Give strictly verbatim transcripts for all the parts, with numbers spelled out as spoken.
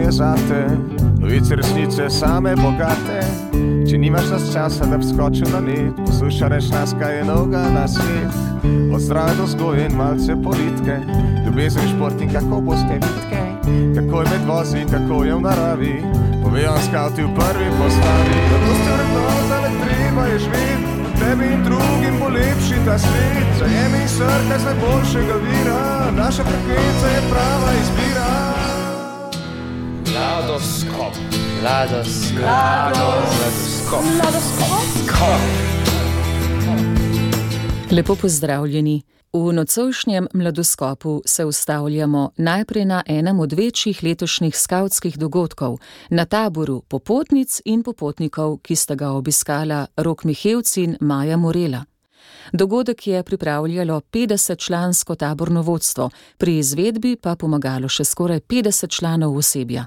je zate, novice resnice same bogate. Če nimaš nas časa, da bi skočil na net, poslušaj reč nas, kaj je novega na svet. Od zdrave do vzgoje in malce politike, ljubezen, šport in kako boste vitke, kako je med vozi in kako je v naravi, povejo vam skavti v prvi postavi. Radost je vrednota, le treba je živeti, tebi in drugim bo lepši ta svet. Zajemi in srkaj z najboljšega vira, naša frekvenca je prava izbira. Mladoskop. Mladoskop. Mladoskop. Mladoskop. Lepo pozdravljeni. V nocojšnjem Mladoskopu se ustavljamo najprej na enem od večjih letošnjih skavtskih dogodkov, na taboru popotnic in popotnikov, ki sta ga obiskala Rok Mihevc in Maja Morela. Dogodek je pripravljalo petdesetčlansko taborno vodstvo, pri izvedbi pa pomagalo še skoraj petdeset članov osebja.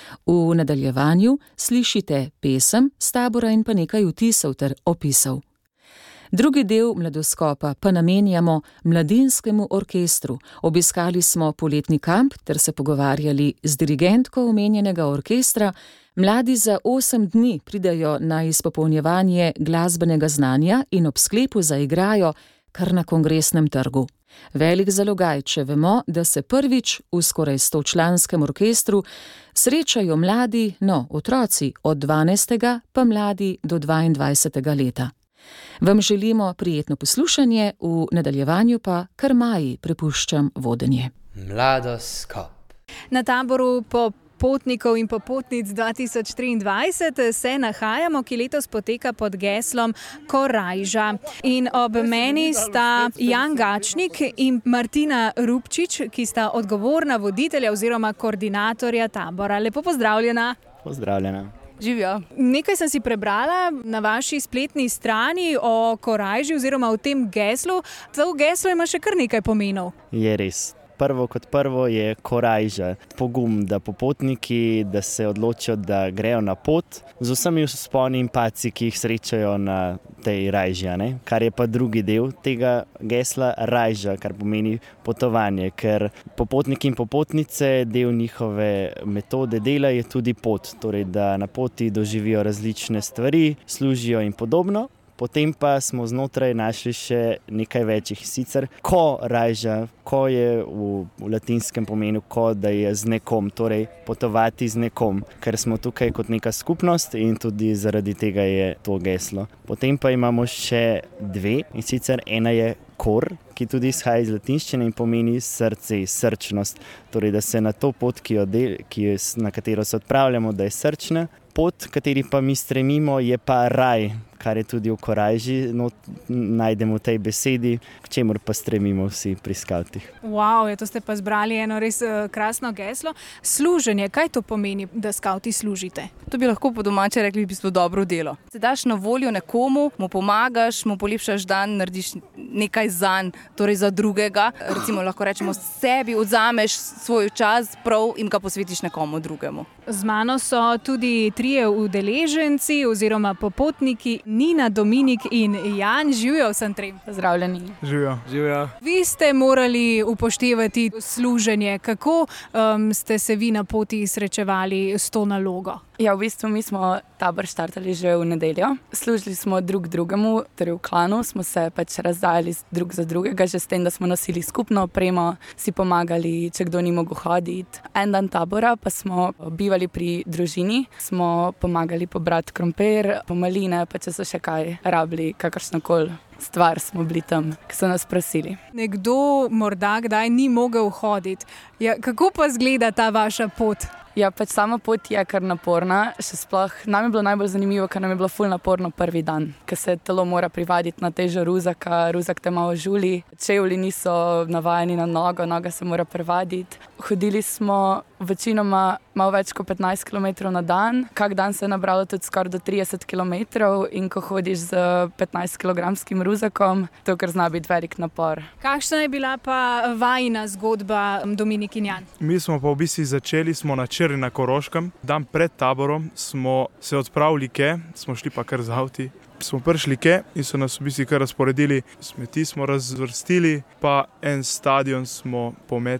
V nadaljevanju slišite pesem s tabora in pa nekaj vtisov ter opisov. Drugi del Mladoskopa pa namenjamo mladinskemu orkestru. Obiskali smo poletni kamp ter se pogovarjali z dirigentko omenjenega orkestra. Mladi za osem dni pridajo na izpopolnjevanje glasbenega znanja in ob sklepu zaigrajo kar na Kongresnem trgu. Velik zalogaj, če vemo, da se prvič v skoraj stočlanskem orkestru srečajo mladi, no, otroci od dvanajstega pa mladi do dvaindvajsetega leta. Vam želimo prijetno poslušanje, v nadaljevanju pa kar Maji prepuščam vodenje. Mladoskop. Na taboru popotnikov in popotnic dva tisoč triindvajset se nahajamo, ki letos poteka pod geslom Korajža. In ob meni sta Jan Gačnik in Martina Rupčič, ki sta odgovorna voditelja oziroma koordinatorja tabora. Lepo pozdravljena. Pozdravljena. Živijo. Nekaj sem si prebrala na vaši spletni strani o Korajži oziroma o tem geslu. To geslo ima še kar nekaj pomenov. Je res. Prvo kot prvo je korajža, pogum, da popotniki, da se odločijo, da grejo na pot z vsemi vzponi in padci, ki jih srečajo na tej rajži, ne? Kar je pa drugi del tega gesla, rajža, kar pomeni potovanje, ker popotniki in popotnice, del njihove metode dela je tudi pot, torej da na poti doživijo različne stvari, služijo in podobno. Potem pa smo znotraj našli še nekaj večjih. Sicer ko rajža, ko je v, v latinskem pomenu, ko da je z nekom, torej potovati z nekom, ker smo tukaj kot neka skupnost in tudi zaradi tega je to geslo. Potem pa imamo še dve in sicer ena je kor, ki tudi izhaja iz latinščine in pomeni srce, srčnost. Torej, da se na to pot, ki jo del, ki je, na katero se odpravljamo, da je srčna. Pot, kateri pa mi stremimo, je pa raj, kar je tudi v korajži, no, najdemo v tej besedi, k čemur pa stremimo vsi pri skavtih. Wow, to ste pa zbrali eno res uh, krasno geslo. Služenje, kaj to pomeni, da skavti služite? To bi lahko po domače rekli v bistvu dobro delo. Se daš na voljo nekomu, mu pomagaš, mu polepšaš dan, narediš nekaj zanj, torej za drugega. Recimo lahko rečemo sebi, odzameš svoj čas prav in ga posvetiš nekomu drugemu. Z mano so tudi trije udeleženci oziroma popotniki, Nina, Dominik in Jan. Živijo vsem trem. Pozdravljeni. Živijo. Živijo. Vi ste morali upoštevati služenje. Kako um, ste se vi na poti srečevali s to nalogo? Ja, v bistvu mi smo tabor štartali že v nedeljo. Služili smo drug drugemu, torej v klanu smo se pač razdajali drug za drugega, že s tem, da smo nosili skupno opremo, si pomagali, če kdo ni mogel hoditi. En dan tabora pa smo bivali pri družini, smo pomagali pobrati krompir, pomaline, pa če so še kaj rabili, kakršnokoli stvar smo bili tam, ki so nas prosili. Nekdo morda kdaj ni mogel hoditi. Ja, kako pa izgleda ta vaša pot? Ja, pač sama pot je kar naporna, še sploh nam je bilo najbolj zanimivo, ker nam je bilo ful naporno prvi dan, ker se telo mora privaditi na težo ruzaka, ruzak te malo žuli, čevlji niso navajeni na nogo, noga se mora privaditi. Hodili smo večinoma malo več kot petnajst kilometrov na dan, kak dan se je nabralo tudi skoraj do trideset kilometrov in ko hodiš z petnajstkilogramskim ruzakom, to kar zna biti velik napor. Kakšna je bila pa vajina zgodba, Dominik in Jan? Mi smo pa v bistvu začeli, smo na Črni na Koroškem. Dan pred taborom smo se odpravili ke, smo šli pa kar z avti. Smo prišli ke in so nas v bistvu kar razporedili. Smeti smo razvrstili, pa en stadion smo pometli.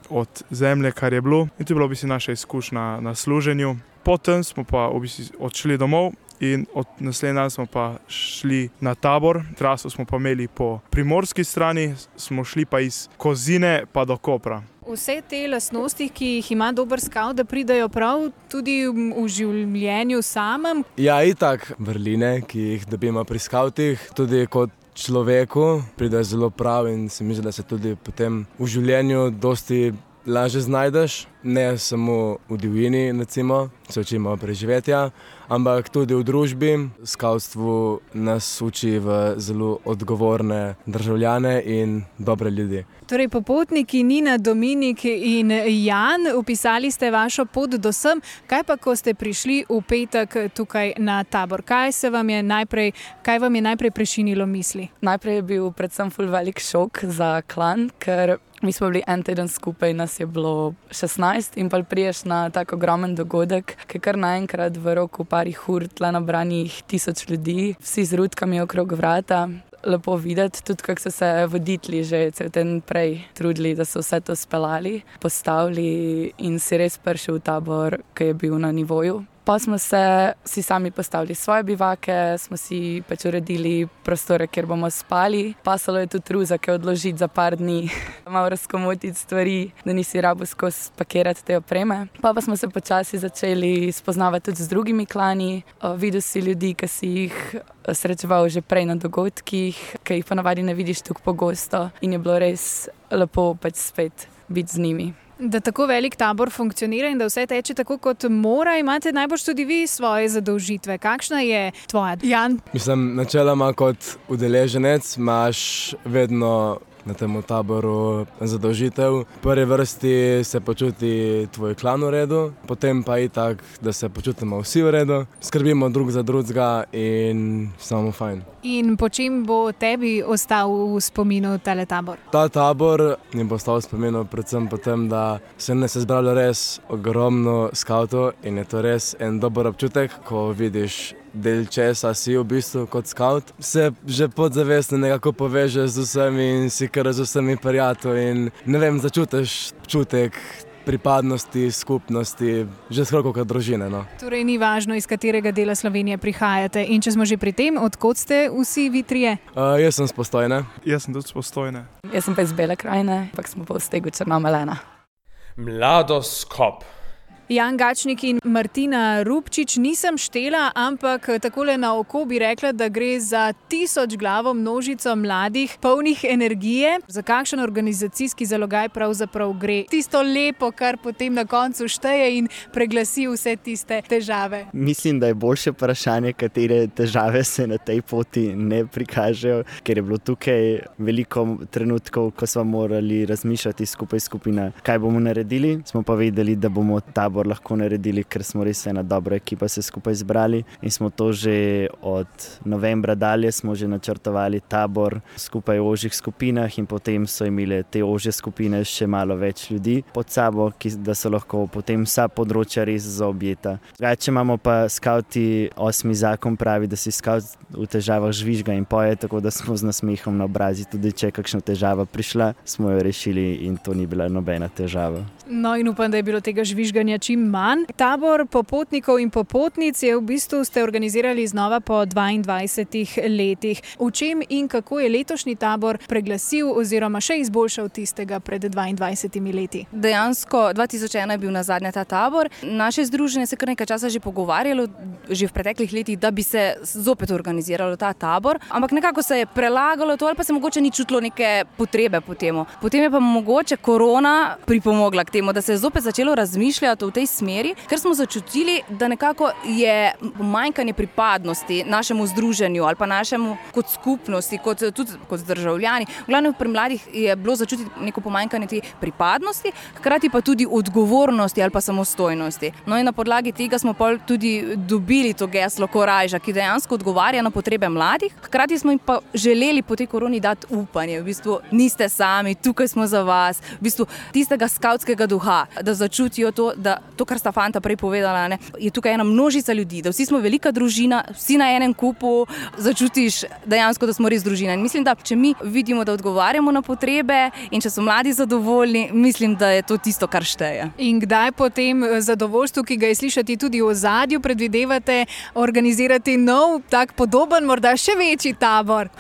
od zemlje, kar je bilo. In to je bila v bistvu naša izkušnja na služenju. Potem smo pa v bistvu odšli domov in od naslednji dan smo pa šli na tabor. Traso smo pa imeli po primorski strani, smo šli pa iz Kozine pa do Kopra. Vse te lastnosti, ki jih ima dober skavt, da pridajo prav tudi v življenju samem. Ja, itak vrline, ki jih dobimo pri skavtih, tudi kot človeku pridajo zelo prav in se mi zdi, da se tudi potem v življenju dosti lažje znajdeš. Ne samo v divjini, recimo, se učimo preživetja, ampak tudi v družbi. Skavtstvo nas uči v zelo odgovorne državljane in dobre ljudi. Torej, popotniki Nina, Dominik in Jan, opisali ste vašo pot do sem. Kaj pa, ko ste prišli v petek tukaj na tabor? Kaj se vam je najprej, kaj vam je najprej prešinilo misli? Najprej je bil predvsem ful velik šok za klan, ker mi smo bili en teden skupaj, nas je bilo šestnajst in pa priješ na tak ogromen dogodek, ki kar naenkrat v roku parih ur tla nabranih tisoč ljudi, vsi z rutkami okrog vrata. Lepo videti, tudi kako so se voditelji že cel teden prej trudili, da so vse to speljali, postavili in si res prišel v tabor, ki je bil na nivoju. Pa smo se si sami postavili svoje bivake, smo si pač uredili prostore, kjer bomo spali. Pasalo je tudi ruzake odložiti za par dni, malo razkomotiti stvari, da nisi rabo skozi pakirati te opreme. Pa pa smo se počasi začeli spoznavati tudi z drugimi klani, videl si ljudi, ki si jih srečeval že prej na dogodkih, ki jih ponavadi ne vidiš tako pogosto in je bilo res lepo pač spet biti z njimi. Da tako velik tabor funkcionira in da vse teče tako, kot mora, imate najbolj tudi vi svoje zadolžitve. Kakšna je tvoja, Jan? Mislim, načeloma kot udeleženec imaš vedno na tem taboru zadolžitev. V prvi vrsti se počuti tvoj klan v redu, potem pa itak, da se počutimo vsi v redu, skrbimo drug za drugega in samo fajn. In po čem bo tebi ostal v spominu tale tabor? Ta tabor mi bo ostal v spominu predvsem po tem, da se nas je zbralo res ogromno skavtov in je to res en dober občutek, ko vidiš del česa si v bistvu kot skavt. Se že podzavestno nekako povežeš z vsemi in si kar z vsemi prijatelji in ne vem, začutiš občutek pripadnosti, skupnosti, že skoraj kot družine. No. Torej ni važno, iz katerega dela Slovenije prihajate. In če smo že pri tem, od kod ste vsi vi trije? Uh, jaz sem z Postojne. Jaz sem tudi z Postojne. Jaz sem pa iz Bele krajine, ampak smo pa v stegu Črnomelena. Mladoskop. Jan Gačnik in Martina Rupčič, nisem štela, ampak takole na oko bi rekla, da gre za tisoč glavo množico mladih, polnih energije. Za kakšen organizacijski zalogaj pravzaprav gre? Tisto lepo, kar potem na koncu šteje in preglasi vse tiste težave. Mislim, da je boljše vprašanje, katere težave se na tej poti ne prikažejo, ker je bilo tukaj veliko trenutkov, ko smo morali razmišljati skupaj skupina, kaj bomo naredili. Smo pa vedeli, da bomo tabor lahko naredili, ker smo res ena dobra ekipa se skupaj zbrali in smo to že od novembra dalje smo že načrtovali tabor skupaj v ožjih skupinah in potem so imeli te ožje skupine še malo več ljudi pod sabo, ki, da so lahko potem vsa področja res zaobjeta. Drugače imamo pa skavti, osmi zakon pravi, da si skavt v težavah žvižga in poje, tako da smo z nasmehom na obrazi, tudi če je kakšna težava prišla, smo jo rešili in to ni bila nobena težava. No in upam, da je bilo tega žvižganja čim manj. Tabor popotnikov in popotnic je v bistvu ste organizirali znova po dvaindvajsetih letih. V čem in kako je letošnji tabor preglasil oziroma še izboljšal tistega pred dvaindvajsetimi leti? Dejansko dva tisoč ena je bil nazadnje ta tabor. Naše združenje se kar nekaj časa že pogovarjalo, že v preteklih letih, da bi se zopet organiziralo ta tabor, ampak nekako se je prelagalo to ali pa se mogoče ni čutilo neke potrebe po temu. Potem je pa mogoče korona pripomogla k temu, da se je zopet začelo razmišljati v tej smeri, ker smo začutili, da nekako je pomanjkanje pripadnosti našemu združenju ali pa našemu kot skupnosti, kot tudi kot državljani. V glavnem pri mladih je bilo začutiti neko pomanjkanje te pripadnosti, hkrati pa tudi odgovornosti ali pa samostojnosti. No in na podlagi tega smo pa tudi dobili to geslo Korajža, ki dejansko odgovarja na potrebe mladih. Hkrati smo jim pa želeli po tej koroni dati upanje. V bistvu niste sami, tukaj smo za vas. V bistvu tistega skavtskega duha, da začutijo to, da to, kar sta fanta prej povedala, ne, je tukaj ena množica ljudi, da vsi smo velika družina, vsi na enem kupu, začutiš dejansko, da smo res družina. In mislim, da če mi vidimo, da odgovarjamo na potrebe in če so mladi zadovoljni, mislim, da je to tisto, kar šteje. In kdaj po tem zadovoljstvu, ki ga je slišati tudi v ozadju, predvidevate organizirati nov, tak podoben, morda še večji tabor?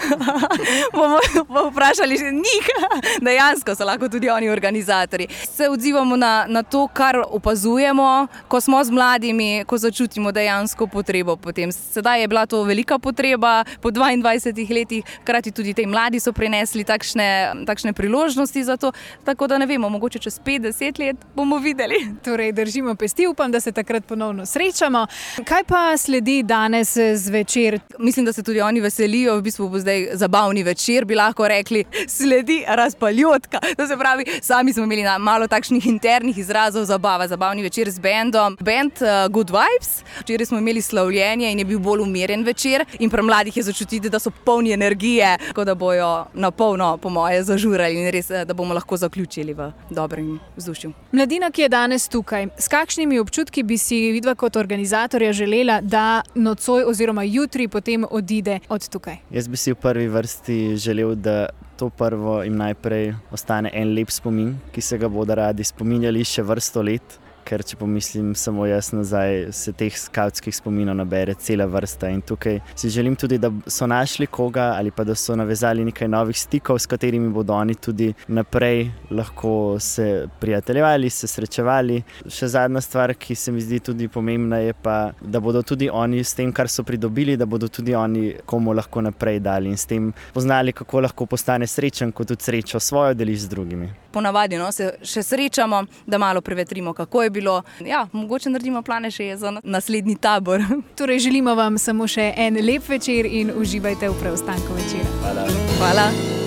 bomo, bomo vprašali že njih. Dejansko so lahko tudi oni organizatorji. Se odzivamo na, na to, kar opazujemo, ko smo z mladimi, ko začutimo dejansko potrebo potem. Sedaj je bila to velika potreba po dvaindvajsetih letih, hkrati tudi te mladi so prinesli takšne, takšne priložnosti za to, tako da ne vemo, mogoče čez petdeset let bomo videli. Torej, držimo pesti, upam, da se takrat ponovno srečamo. Kaj pa sledi danes zvečer? Mislim, da se tudi oni veselijo, v bistvu bo zdaj zabavni večer, bi lahko rekli, sledi razpaljotka. To se pravi, sami smo imeli na malo takšnih internih izrazov zabava, zabavni večer z bendom. Band uh, Good Vibes. Včeraj smo imeli slavljenje in je bil bolj umirjen večer in pri mladih je začutiti, da so polni energije, tako da bojo na polno, po moje, zažurali in res, da bomo lahko zaključili v dobrem vzdušju. Mladina, ki je danes tukaj, s kakšnimi občutki bi si vidva kot organizatorja želela, da nocoj oziroma jutri potem odide od tukaj? Jaz bi si v prvi vrsti želel, da to prvo im najprej ostane en lep spomin, ki se ga bodo radi spominjali še vrsto let. Ker če pomislim samo jaz nazaj, se teh skavtskih spominov nabere cela vrsta in tukaj si želim tudi, da so našli koga ali pa da so navezali nekaj novih stikov, s katerimi bodo oni tudi naprej lahko se prijateljevali, se srečevali. Še zadnja stvar, ki se mi zdi tudi pomembna, je pa, da bodo tudi oni s tem, kar so pridobili, da bodo tudi oni komu lahko naprej dali in s tem poznali, kako lahko postane srečen, kot tudi srečo svojo deliš z drugimi. Ponavadi no, se še srečamo, da malo prevetrimo, kako je bilo. Ja, mogoče naredimo plane še za naslednji tabor. Torej, želimo vam samo še en lep večer in uživajte v preostanku večera. Hvala. Hvala.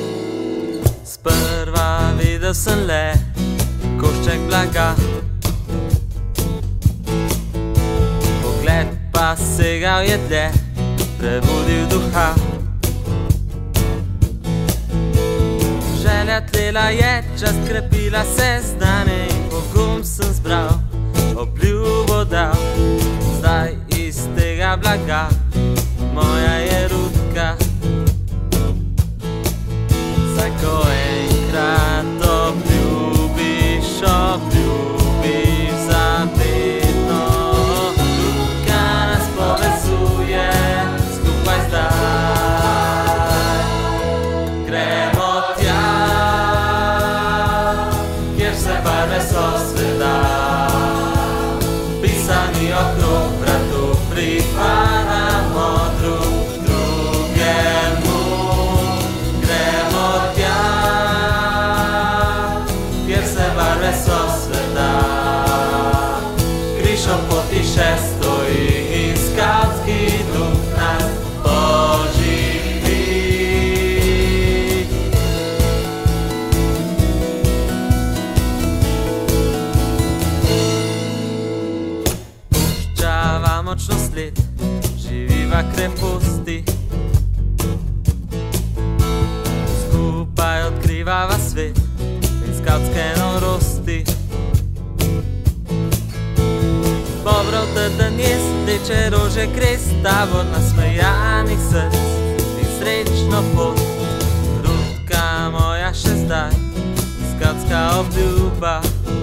Sprva videl sem le košček blaga, pogled pa segal je dlje, prebudil duha. Želja tlela je, čas krepila se znane in pogum sem zbral, obljubo dal. Zdaj iz tega blaga moja je rutka. Saj ko enkrat obljubiš, obljubiš za vedno. Rutka nas povezuje skupaj zdaj. Gremo tja, kjer se barve so sveta, pisani okrog vratu, pripadamo drug drugemu. Gremo tja, kjer se barve so sveta, križom poti še stoji in skavtski duh nas poživi. Močno sled, živiva kreposti, skupaj odkrivava svet in skavtske norosti. Bobrov trden jaz, teče rože kres, tabor nasmejanih src in srečno pot. Rutka moja še zdaj, skavtska obljuba.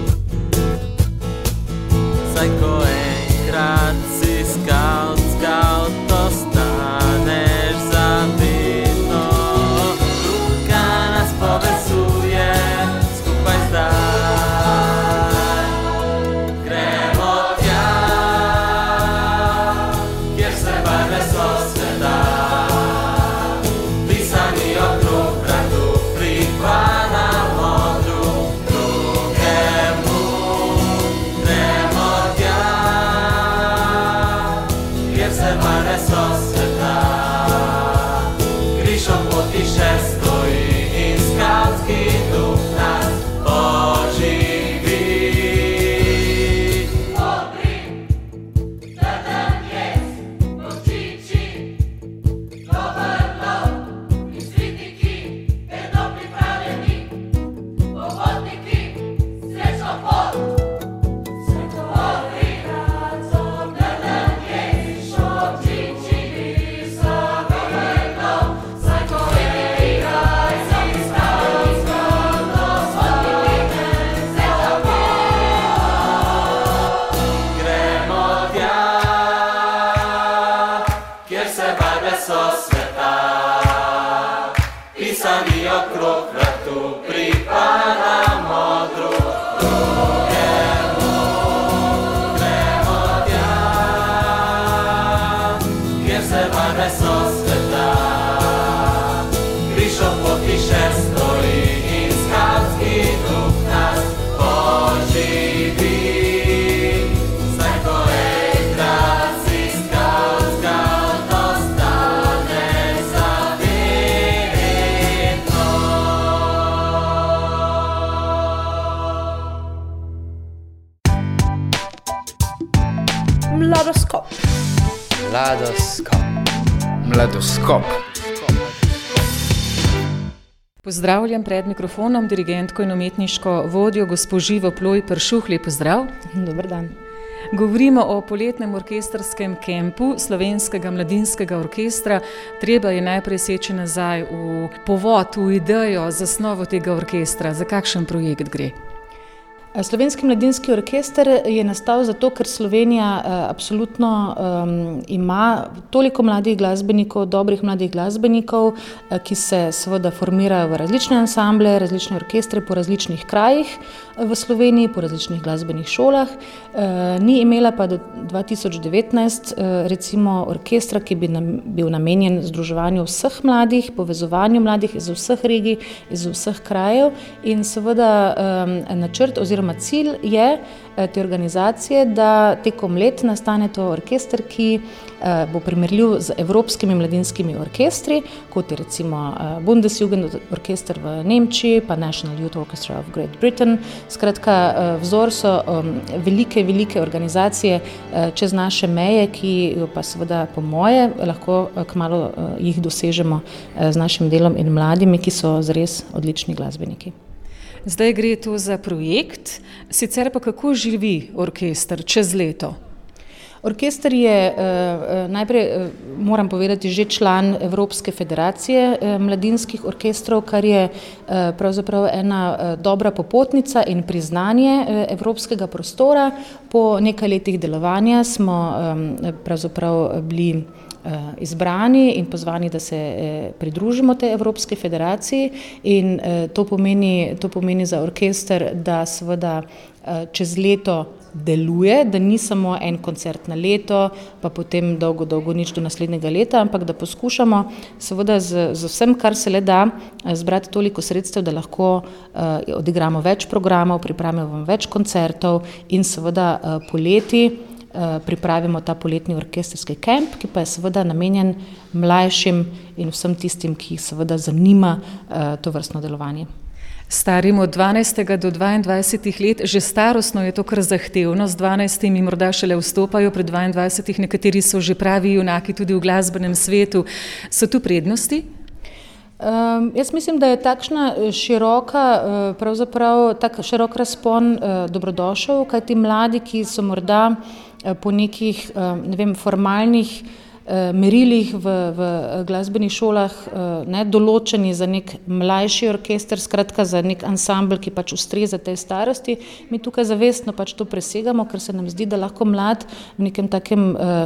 Saj ko enkrat si skavt, skavt ostaneš za vedno. Rutka nas povezuje skupaj zdaj. Gremo tja, kjer se barve so sveta, pisani okrog vratu, pripadamo drug drugemu. Gremo tja, Mladoskop. Mladoskop. Pozdravljam pred mikrofonom dirigentko in umetniško vodjo gospo Živo Ploj Pršuh. Lep pozdrav. Dober dan. Govorimo o poletnem orkestrskem kempu Slovenskega mladinskega orkestra. Treba je najprej seči nazaj v povod, v idejo, zasnovo tega orkestra. Za kakšen projekt gre? Slovenski mladinski orkester je nastal zato, ker Slovenija uh, absolutno um, ima toliko mladih glasbenikov, dobrih mladih glasbenikov, uh, ki se seveda formirajo v različne ansamble, različne orkestre po različnih krajih uh, v Sloveniji, po različnih glasbenih šolah. Uh, ni imela pa do dva tisoč devetnajst uh, recimo orkestra, ki bi nam, bil namenjen združevanju vseh mladih, povezovanju mladih iz vseh regij, iz vseh krajev in seveda um, načrt oziroma cilj je te organizacije, da tekom let nastane to orkester, ki bo primerljiv z evropskimi mladinskimi orkestri, kot je recimo Bundesjugend orkester v Nemčiji, pa National Youth Orchestra of Great Britain. Skratka, vzor so velike, velike organizacije čez naše meje, ki pa seveda po moje lahko kmalu jih dosežemo z našim delom in mladimi, ki so zares odlični glasbeniki. Zdaj gre to za projekt, sicer pa kako živi orkester čez leto? Orkester je najprej, moram povedati, že član Evropske federacije mladinskih orkestrov, kar je pravzaprav ena dobra popotnica in priznanje evropskega prostora. Po nekaj letih delovanja smo pravzaprav bili izbrani in pozvani, da se pridružimo tej Evropski federaciji in to pomeni, to pomeni za orkester, da seveda čez leto deluje, da ni samo en koncert na leto, pa potem dolgo, dolgo nič do naslednjega leta, ampak da poskušamo seveda z, z vsem, kar se le da, zbrati toliko sredstev, da lahko uh, odigramo več programov, pripravimo več koncertov in seveda uh, poleti pripravimo ta poletni orkestrski kemp, ki pa je seveda namenjen mlajšim in vsem tistim, ki jih seveda zanima to vrstno delovanje. Starim od dvanajstega do dvaindvajsetih let, že starostno je to kar zahtevno, z dvanajstimi morda šele vstopajo, pri dvaindvajsetih nekateri so že pravi junaki tudi v glasbenem svetu. So tu prednosti? Um, jaz mislim, da je takšna široka, pravzaprav tak širok razpon uh, dobrodošel, kajti mladi, ki so morda uh, po nekih, uh, ne vem, formalnih uh, merilih v, v glasbenih šolah uh, ne, določeni za nek mlajši orkester, skratka za nek ansambl, ki pač ustreza tej starosti. Mi tukaj zavestno pač to presegamo, ker se nam zdi, da lahko mlad v nekem takem uh,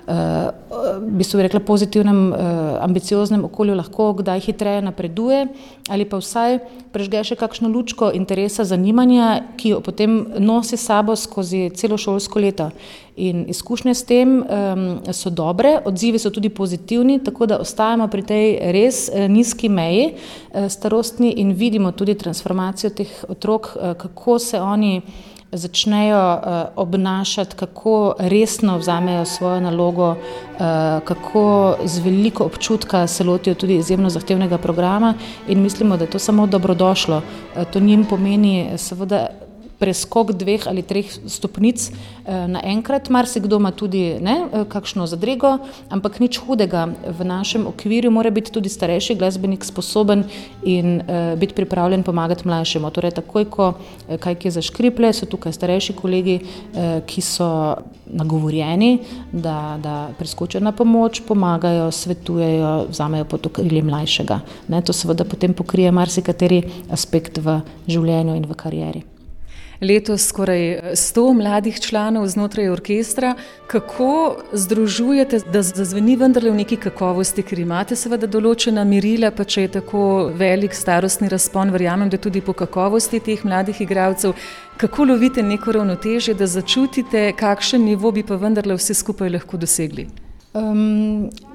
uh, bi se rekla pozitivnem, uh, ambicioznem okolju lahko kdaj hitreje napreduje ali pa vsaj prežge še kakšno lučko interesa, zanimanja, ki jo potem nosi sabo skozi celo šolsko leto. In izkušnje s tem um, so dobre, odzivi so tudi pozitivni, tako da ostajamo pri tej res uh, nizki meji uh, starostni in vidimo tudi transformacijo teh otrok, uh, kako se oni začnejo uh, obnašati, kako resno vzamejo svojo nalogo, uh, kako z veliko občutka se lotijo tudi izjemno zahtevnega programa in mislimo, da je to samo dobrodošlo. Uh, to njim pomeni seveda preskok dveh ali treh stopnic eh, naenkrat. Marsikdo ima tudi ne, kakšno zadrego, ampak nič hudega. V našem okvirju mora biti tudi starejši glasbenik sposoben in eh, biti pripravljen pomagati mlajšemu. Torej, takoj, ko eh, kaj kje zaškriple, so tukaj starejši kolegi, eh, ki so nagovorjeni, da, da priskočijo na pomoč, pomagajo, svetujejo, vzamejo pod okrilje mlajšega. Ne, to seveda potem pokrije marsikateri aspekt v življenju in v karieri. Letos skoraj sto mladih članov znotraj orkestra. Kako združujete, da zazveni vendarle v neki kakovosti, ker imate seveda določena merila, pa če je tako velik starostni razpon, verjamem, da tudi po kakovosti teh mladih igralcev. Kako lovite neko ravnotežje, da začutite, kakšen nivo bi pa vendarle vse skupaj lahko dosegli? Um,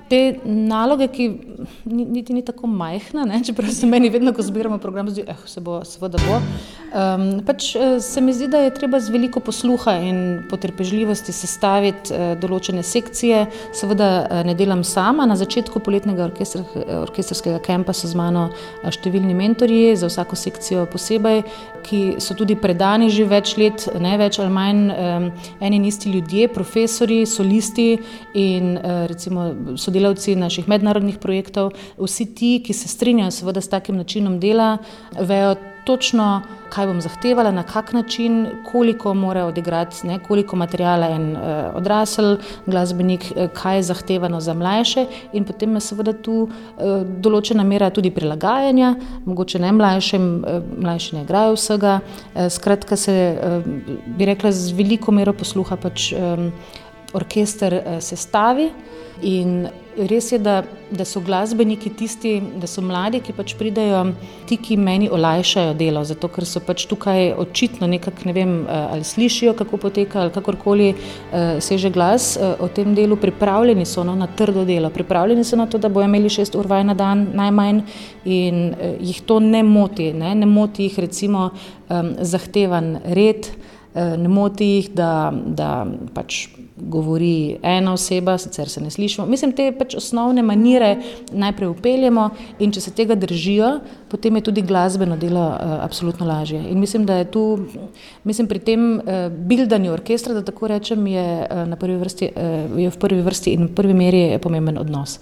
te naloge, ki niti ni tako majhna, ne? Čeprav se meni vedno, ko zbiramo program, zdi, eh, se bo, seveda bo. Um, pač se mi zdi, da je treba z veliko posluha in potrpežljivosti sestaviti uh, določene sekcije. Seveda uh, ne delam sama, na začetku poletnega orkestr, orkestrskega kempa so z mano uh, številni mentorji za vsako sekcijo posebej, ki so tudi predani že več let, ne več ali manj, um, eni in isti ljudje, profesori, solisti in uh, recimo sodelavci naših mednarodnih projektov. Vsi ti, ki se strinjajo seveda s takim načinom dela, vejo točno, kaj bom zahtevala, na kak način, koliko mora odigrati, ne, koliko materijala en uh, odrasel glasbenik, kaj je zahtevano za mlajše in potem je seveda tu uh, določena mera tudi prilagajanja, mogoče ne mlajšim, uh, mlajši ne igrajo vsega, uh, skratka se, uh, bi rekla, z veliko mero posluha pač um, orkester uh, sestavi in res je, da, da so glasbeniki tisti, da so mladi, ki pač pridejo, ti, ki meni olajšajo delo, zato ker so pač tukaj očitno nekako, ne vem, ali slišijo, kako poteka, ali kakorkoli uh, seže glas uh, o tem delu, pripravljeni so no, na trdo delo, pripravljeni so na to, da bojo imeli šest ur vaj na dan najmanj in uh, jih to ne moti, ne, ne moti jih recimo um, zahtevan red, uh, ne moti jih, da, da pač govori ena oseba, sicer se ne slišimo. Mislim, te pač osnovne manire najprej upeljemo in če se tega držijo, potem je tudi glasbeno delo uh, absolutno lažje. In mislim, da je tu, mislim, pri tem uh, bildanju orkestra, da tako rečem, je, uh, na prvi vrsti, uh, je v prvi vrsti in v prvi meri je pomemben odnos.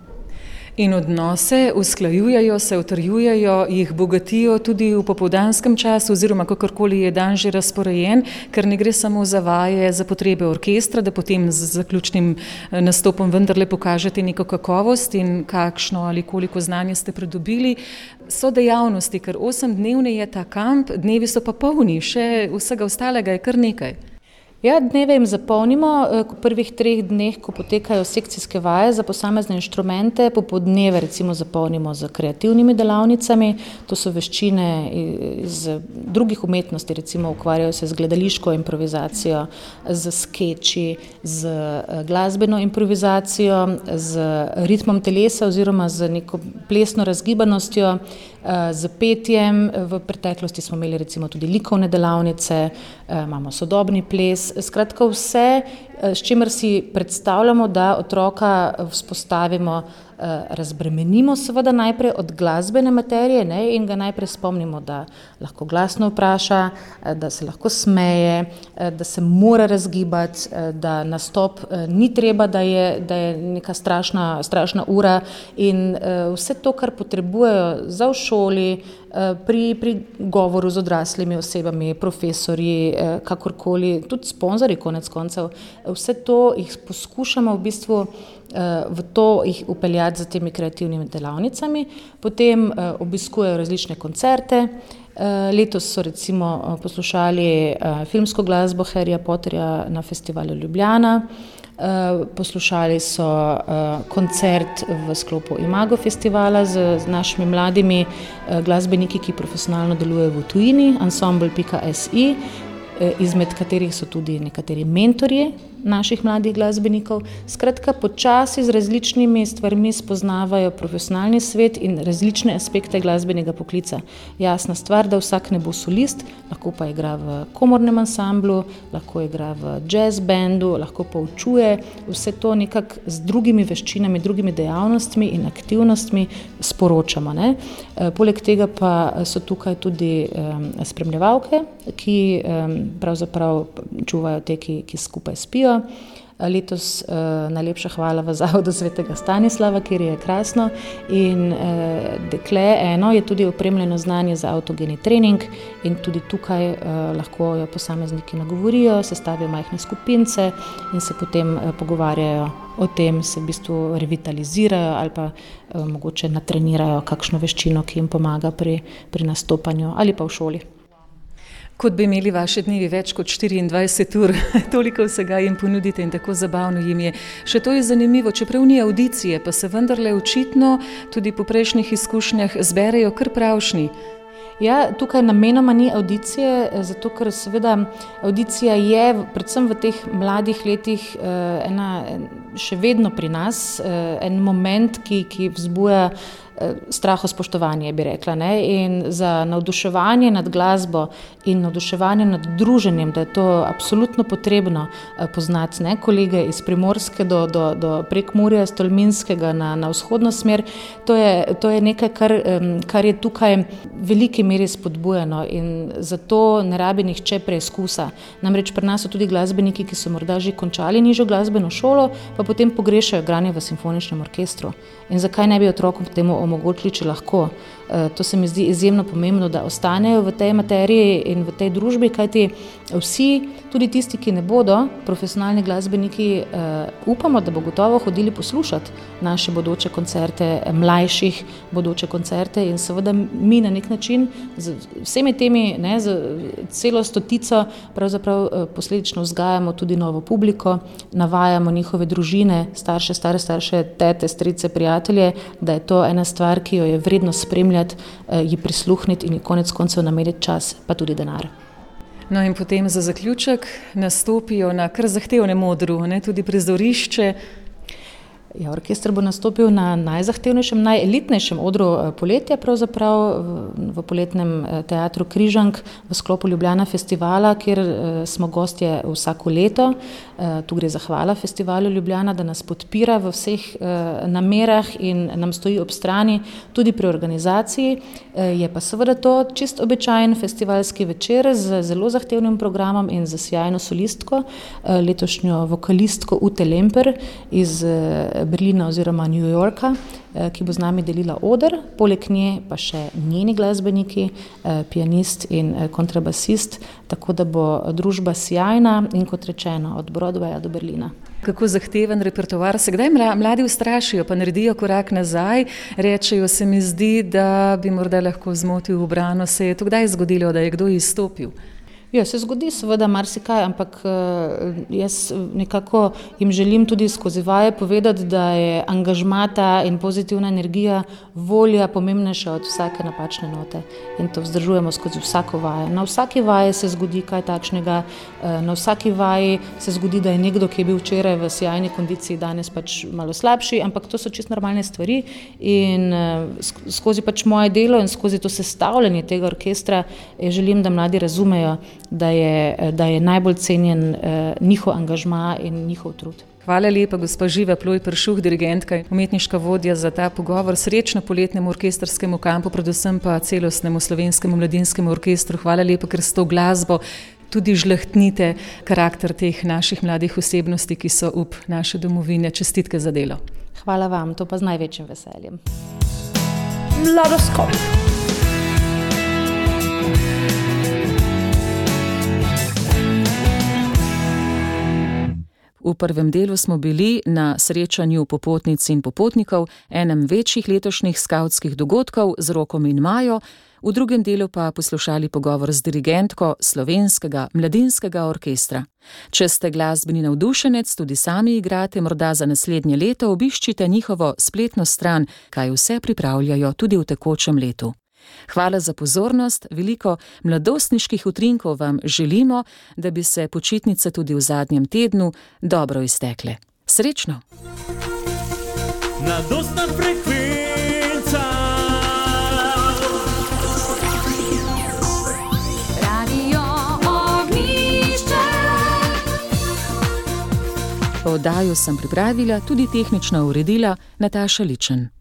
In odnose usklajujejo, se utrjujejo, jih bogatijo tudi v popoldanskem času oziroma kakorkoli je dan že razporejen, ker ne gre samo za vaje za potrebe orkestra, da potem z zaključnim nastopom vendarle pokažete neko kakovost in kakšno ali koliko znanja ste pridobili. So dejavnosti, ker osemdnevni je ta kamp, dnevi so pa polni, še vsega ostalega je kar nekaj. Ja, dneve jim zapolnimo, v prvih treh dneh, ko potekajo sekcijske vaje za posamezne inštrumente, popoldneve recimo zapolnimo z kreativnimi delavnicami, to so veščine iz drugih umetnosti, recimo ukvarjajo se z gledališko improvizacijo, z skeči, z glasbeno improvizacijo, z ritmom telesa oziroma z neko plesno razgibanostjo, z petjem. V preteklosti smo imeli recimo tudi likovne delavnice, imamo sodobni ples, skratka vse, s čimer si predstavljamo, da otroka vzpostavimo, razbremenimo seveda najprej od glasbene materije, ne, in ga najprej spomnimo, da lahko glasno vpraša, da se lahko smeje, da se mora razgibati, da nastop ni treba, da je, da je neka strašna, strašna ura in vse to, kar potrebujejo za v šoli, pri, pri govoru z odraslimi osebami, profesorji, kakorkoli, tudi sponzorji konec koncev, vse to jih poskušamo v bistvu v to jih upeljati z temi kreativnimi delavnicami, potem obiskujejo različne koncerte. Letos so recimo poslušali filmsko glasbo Harryja Potterja na festivalu Ljubljana, poslušali so koncert v sklopu Imago festivala z, z našimi mladimi glasbeniki, ki profesionalno delujejo v tujini, ensemble pika si, izmed katerih so tudi nekateri mentorji naših mladih glasbenikov. Skratka, počasi z različnimi stvarmi spoznavajo profesionalni svet in različne aspekte glasbenega poklica. Jasna stvar, da vsak ne bo solist, lahko pa igra v komornem ansamblu, lahko igra v jazz bandu, lahko poučuje, vse to nekako z drugimi veščinami, drugimi dejavnostmi in aktivnostmi sporočamo, ne. Poleg tega pa so tukaj tudi um, spremljevalke, ki um, pravzaprav čuvajo te, ki, ki skupaj spijo. Letos uh, najlepša hvala v Zavodu svetega Stanislava, kjer je krasno in uh, dekle eno je tudi opremljeno znanje za avtogeni trening in tudi tukaj uh, lahko jo posamezniki nagovorijo, sestavijo majhne skupince in se potem uh, pogovarjajo o tem, se v bistvu revitalizirajo ali pa uh, mogoče natrenirajo kakšno veščino, ki jim pomaga pri, pri nastopanju ali pa v šoli. Kot bi imeli vaše dnevi več kot štiriindvajset ur, toliko vsega jim ponudite in tako zabavno jim je. Še to je zanimivo, čeprav ni audicije, pa se vendarle očitno tudi po prejšnjih izkušnjah zberejo kar pravšnji. Ja, tukaj namenoma ni avdicije, zato ker seveda avdicija je predvsem v teh mladih letih ena, še vedno pri nas en moment, ki, ki vzbuja strahospoštovanje, bi rekla, ne, in za navduševanje nad glasbo in navduševanje nad druženjem, da je to absolutno potrebno poznati, ne, kolege iz Primorske do, do, do Prekmurja, iz Tolminskega na, na vzhodno smer, to je, to je nekaj, kar, kar je tukaj v veliki meri spodbujeno in zato ne rabi nihče preizkusa. Namreč pri nas so tudi glasbeniki, ki so morda že končali nižjo glasbeno šolo, pa potem pogrešajo igranje v simfoničnem orkestru. In zakaj ne bi otrokom temu omogočili, če lahko? To se mi zdi izjemno pomembno, da ostanejo v tej materiji in v tej družbi, kajti vsi, tudi tisti, ki ne bodo profesionalni glasbeniki, upamo, da bo gotovo hodili poslušati naše bodoče koncerte, mlajših bodoče koncerte in seveda mi na nek način z vsemi temi, ne, z celo stotico pravzaprav posledično vzgajamo tudi novo publiko, navajamo njihove družine, starše, stare starše, tete, strice, prijatelje, da je to ena stvar, ki jo je vredno spremljati, ji prisluhniti in konec koncev nameniti čas, pa tudi denar. No in potem za zaključek nastopijo na kar zahtevnem odru, ne, tudi prizorišče. Ja, orkester bo nastopil na najzahtevnejšem, najelitnejšem odru poletja, pravzaprav v poletnem teatru Križank v sklopu Ljubljana festivala, kjer smo gostje vsako leto. Tu gre za hvala festivalu Ljubljana, da nas podpira v vseh namerah in nam stoji ob strani tudi pri organizaciji. Je pa seveda to čist običajen festivalski večer z zelo zahtevnim programom in z sjajno solistko, letošnjo vokalistko Ute Lemper iz Berlina oziroma New Yorka, ki bo z nami delila oder, poleg nje pa še njeni glasbeniki, pianist in kontrabasist, tako da bo družba sjajna in kot rečeno od Broadwaya do Berlina. Kako zahteven repertoar, se kdaj mladi ustrašijo, pa naredijo korak nazaj, rečejo, se mi zdi, da bi morda lahko zmotil ubrano, se je to kdaj zgodilo, da je kdo izstopil? Ja, se zgodi seveda marsikaj, ampak jaz nekako jim želim tudi skozi vaje povedati, da je angažmata in pozitivna energija, volja pomembnejša od vsake napačne note. In to vzdržujemo skozi vsako vaje. Na vsaki vaji se zgodi kaj takšnega, na vsaki vaji se zgodi, da je nekdo, ki je bil včeraj v sjajni kondiciji, danes pač malo slabši, ampak to so čisto normalne stvari in skozi pač moje delo in skozi to sestavljanje tega orkestra želim, da mladi razumejo, da je, da je najbolj cenjen eh, njihov angažma in njihov trud. Hvala lepa, gospa Živa Ploj-Peršuh, dirigentka in umetniška vodja za ta pogovor. Srečno poletnemu orkestrskemu kampu, predvsem pa celostnemu slovenskemu mladinskemu orkestru. Hvala lepa, ker s to glasbo tudi žlahtnite karakter teh naših mladih osebnosti, ki so up naše domovine. Čestitke za delo. Hvala vam, to pa z največjim veseljem. Mladoskop. V prvem delu smo bili na srečanju popotnic in popotnikov, enem večjih letošnjih skavtskih dogodkov z Rokom in Majo, v drugem delu pa poslušali pogovor z dirigentko Slovenskega mladinskega orkestra. Če ste glasbeni navdušenec, tudi sami igrate, morda za naslednje leto obiščite njihovo spletno stran, kaj vse pripravljajo tudi v tekočem letu. Hvala za pozornost, veliko mladostniških utrinkov vam želimo, da bi se počitnice tudi v zadnjem tednu dobro iztekle. Srečno! Mladostna frekvenca. Radio Ognjišče. Oddajo sem pripravila, tudi tehnično uredila Nataša Ličen.